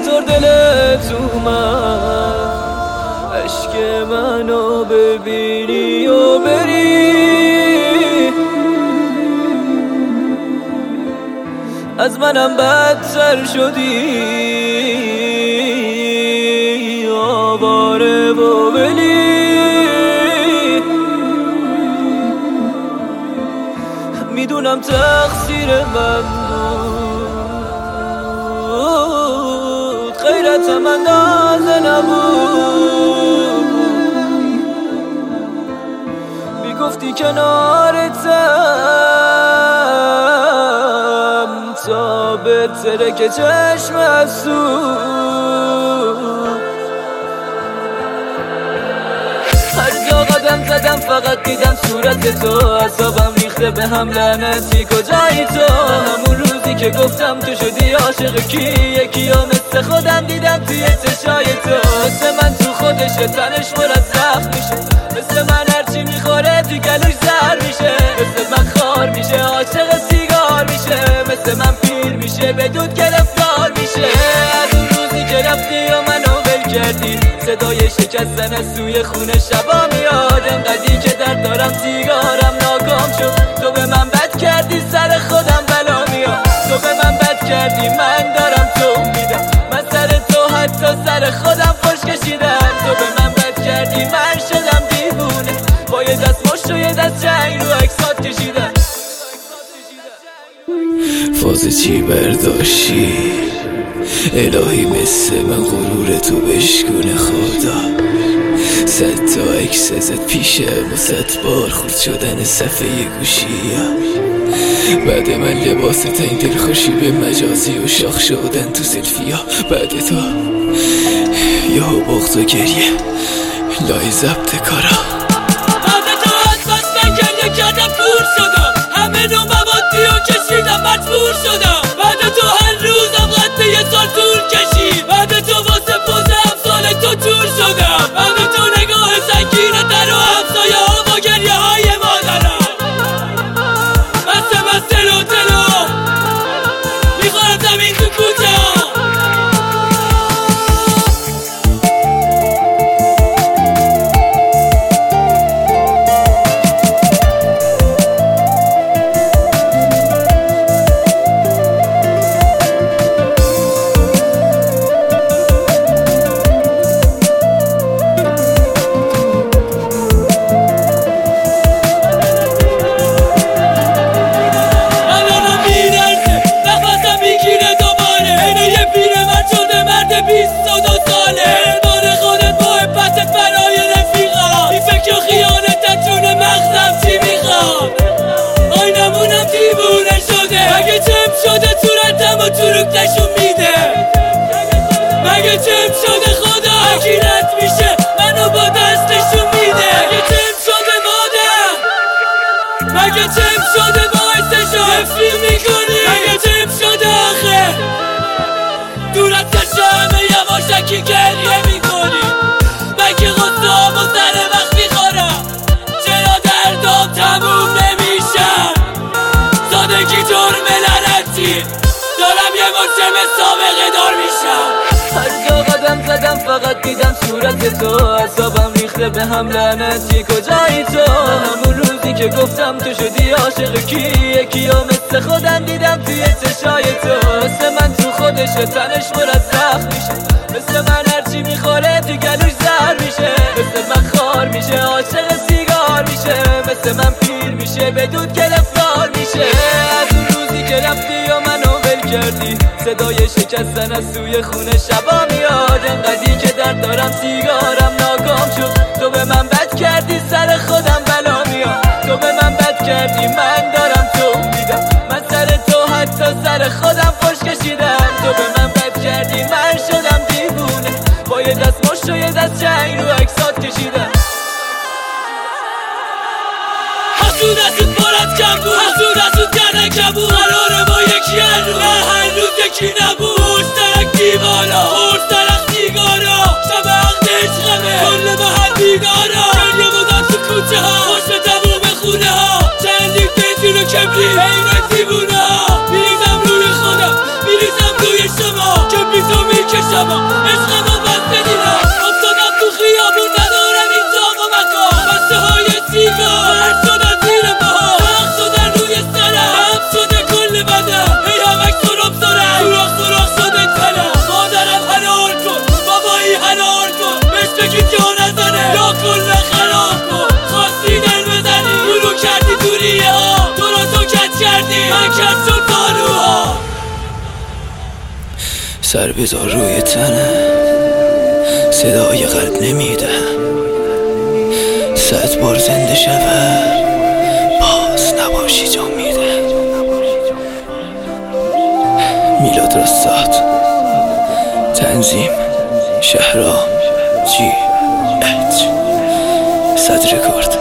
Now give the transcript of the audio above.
چطور دلت اومد عشق منو ببینی و بری، از منم بدتر شدی آواره و بلی. میدونم تقصیر من بود، غیرتم اندازه نبود، میگفتی کنارتم تا بهتره که چشم از هر جا قدم زدم فقط دیدم صورت تو، اعصابم ریخته به هم لعنتی کجایی تو؟ همون روزی که گفتم تو شدی عاشق کی، یکی ها مثل خودم دیدم توی چشای تو. مثل من تو خودشه تنش پر از زخم میشه، مثل من هرچی میخوره تو گلوش زهر میشه، مثل من خار میشه عاشق سیگار میشه، مثل من پیر میشه به دود گرفتار میشه. از اون روزی که رفتی و منو ول کردی، صدای شکستن از سوی خونه شبا میاد، انقدری که درد دارم سیگارم ناکام شد. تو به من بد کردی سر خودم بلا میاد، تو به من بد کردی من دارم تو میدم، من سر تو حتی سر خودم خوش کشیدم. تو به من بد کردی من شدم دیوونه، با یه دست مشت و یه دست جنگ رو اکسات کشیدم. فاز چی برداشتی الهی مثل من غرور تو بشکونه خدا، 100 تا عکس ازت پیشه با 100 بار خورد شدن صفحه گوشی، بعد من لباست این دلخوشی به مجازی و شاخ شدن تو سلفیا، بعد تو یهو بغض و گریه لای ضبط کارا، بعد تو از بس نگریه کردم دور شدم، همه نو موادی و کشیدم مجبور شدم، بعد تو هر روزم قد یه سال طول کشید، بعد تو واسه پوز امثال تو تور شدم، بعد تو نگاه سنگین در و همسایه ها با گریه های مادرم، بسته تلو میخورم زمین تو کوچه ها. مگه چم شده صورتم و چروک نشون میده، مگه چم شده خدا حکیرت میشه منو با دست نشون میده، مگه چم شده مادر، مگه چم شده باعث شفری میکنی، مگه چم شده آخه دور از چشم یواشکی گریه میکنی، مگه غصه‌ام و سر وقت میخورم، چرا دردام تموم نمیشم، سادگی جرم لعنتی دارم یه مجرم سابقه دار میشم. هر جا قدم زدم فقط دیدم صورت تو، اعصابم ریخته به هم لعنتی کجایی تو؟ همون روزی که گفتم تو شدی عاشق کی، یکی ها مثل خودم دیدم توی چشای تو، مثل من تو خودشه تنش پر از زخم میشه، مثل من هرچی میخوره تو گلوش زهر میشه، مثل من خار میشه عاشق سیگار میشه، مثل من پیر میشه به دود گرفتار میشه. از اون روزی که رفتی و منو ول کردی، صدای شکستن از سوی خونه شبا میاد، انقدری که درد دارم سیگارم ناکام شد. تو به من بد کردی سر خودم بلا میاد، تو به من بد کردی من دارم تو میدم، من سر تو حتی سر خودم خوش کشیدم. تو به من بد کردی من شدم دیوونه، با یه دست مشت و یه دست جنگ رو اکسات کشیدم. حسود پر از کم بود، حسود کردن کبود، قراره با یکی هر روز یکی نبود، مشترک دیوالا مشترک سیگارا، شب عقد عشقمه کل محل بیدارا، گریه بودن تو کوچه ها خوش به تموم خونه ها، چندی بنزین و کبری حین دیوونه ها، میریزم روی خودم میریزم روی شما که بی تو میکشم شبا عشق ما بس دیدم افتادم تو خیابون ندارم این طاق و مکان بسته های سیگار هر شدن زیر پاها سخت شدن روی سرم هم شده کل بدم هی همک سرم سرم سراخ سراخ شده تنم مادرم حلال کن بابایی حلال کن بهش بگید جا نزنه یا کل خراب کن خواستی دل بزنی گلو کردی دوریه ها تو رو تو کت کردی من کت شد داروها سر بذار روی تنم صدای قلب نمیده 100 بار زنده شود باز نباشی جا میده میلاد رستاد تنظیم شهرام جی اچ 100 رکورد